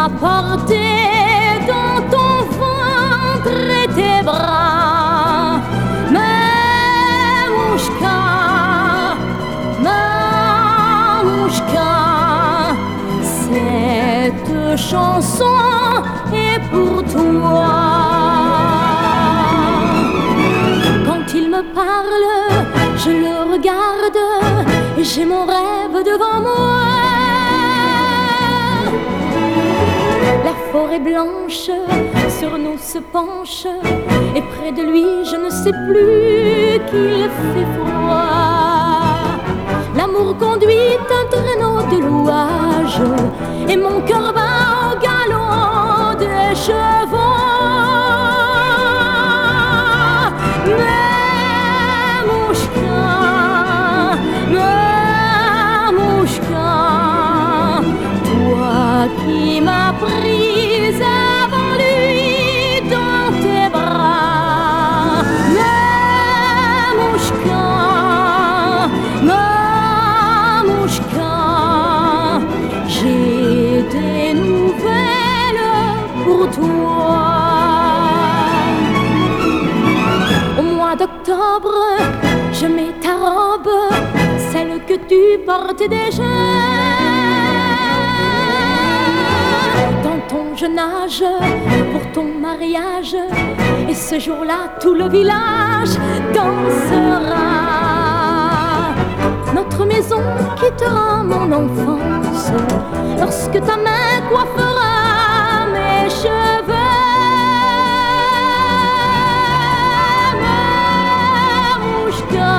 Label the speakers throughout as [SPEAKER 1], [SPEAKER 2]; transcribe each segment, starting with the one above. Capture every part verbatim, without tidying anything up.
[SPEAKER 1] m'a porté dans ton ventre et tes bras. Mamouchka, Mamouchka, cette chanson est pour toi. Quand il me parle, je le regarde et j'ai mon rêve devant moi. La forêt blanche sur nous se penche et près de lui je ne sais plus qu'il fait froid. L'amour conduit un traîneau de louage et mon cœur bat au galop des chevaux. Mamouchka, Mamouchka, toi qui m'as prise avant lui dans tes bras. Mamouchka, Mamouchka, j'ai des nouvelles pour toi. Au mois d'octobre, je mets ta robe, celle que tu portes déjà. Dans ton jeune âge, pour ton mariage, et ce jour-là, tout le village dansera. Notre maison quittera mon enfance lorsque ta main coiffera mes cheveux. Mamouchka,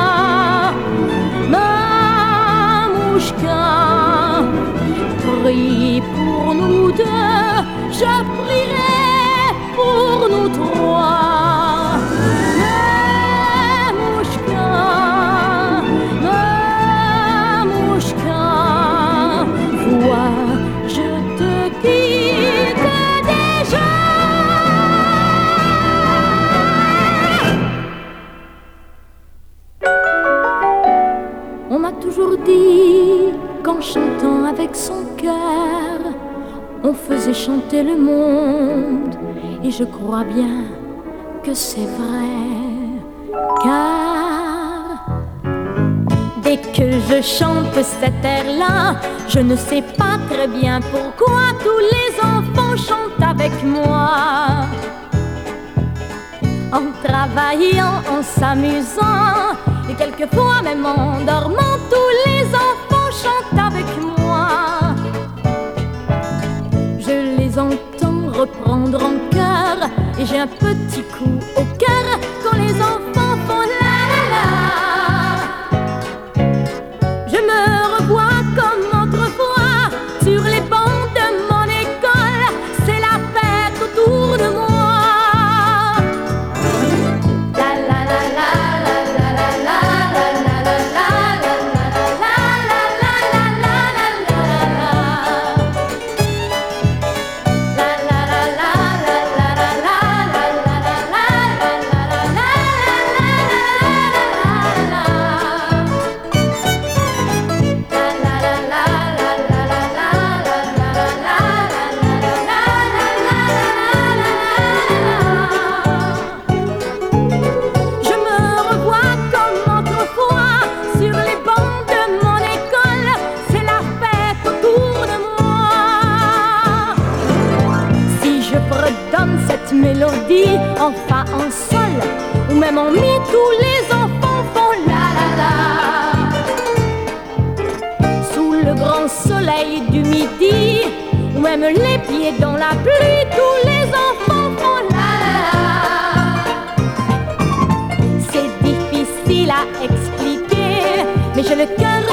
[SPEAKER 1] Mamouchka, prie pour nous deux, je prierai pour nous trois. Mamouchka, Mamouchka, vois, je te quitte déjà. On m'a toujours dit qu'en chantant avec son cœur, on faisait chanter le monde. Et je crois bien que c'est vrai, car dès que je chante cet air-là, je ne sais pas très bien pourquoi tous les enfants chantent avec moi. En travaillant, en s'amusant, et quelquefois même en dormant, tous les enfants chantent avec moi. Je les entends reprendre en chœur et j'ai un petit coup au cœur quand les enfants font la la la. Je me revois comme autrefois sur les bancs de mon école, c'est la fête autour de moi. Mélodie en fa, en sol, ou même en mi, tous les enfants font la la la. Sous le grand soleil du midi, ou même les pieds dans la pluie, tous les enfants font la la la. C'est difficile à expliquer, mais j'ai le cœur